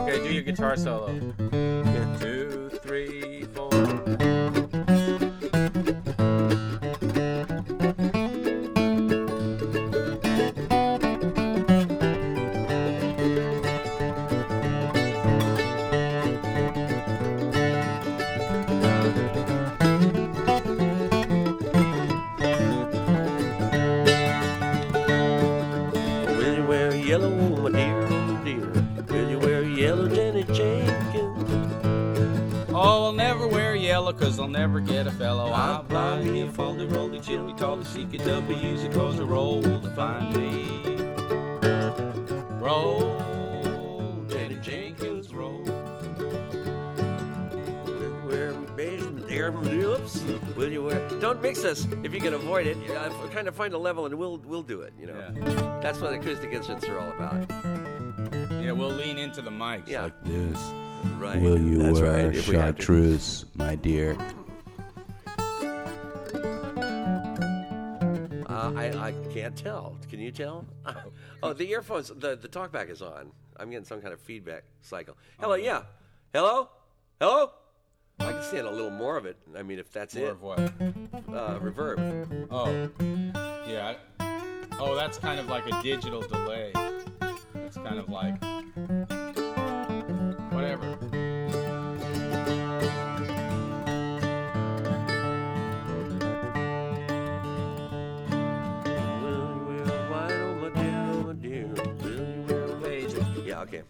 Okay, do your guitar solo. 2, 3, 4. Will you wear yellow, my dear, oh dear? Will you wear yellow, Jenny Jenkins? Oh, I'll never wear yellow, 'cause I'll never get a fellow. I'll I'll buy me a foldy roly, chili, tall, CKW's, it goes a roll to find me. Roll, Jenny Jenkins, roll. Will you wear beige, my dear? Oops. Will you wear? Don't mix us if you can avoid it. Kind of find a level, and we'll do it. You know, Yeah. that's what acoustic instruments are all about. Yeah, we'll lean into the mics Yeah. like this. Right. Will you That's wear right, if we have to. chartreuse, my dear? I can't tell. Can you tell? Oh, the earphones, the talkback is on. I'm getting some kind of feedback cycle. Hello, yeah. Hello? Hello? I can stand a little more of it. I mean, if that's More it. of what? Reverb. Oh, yeah. Oh, that's kind of like a digital delay. It's kind of like whatever.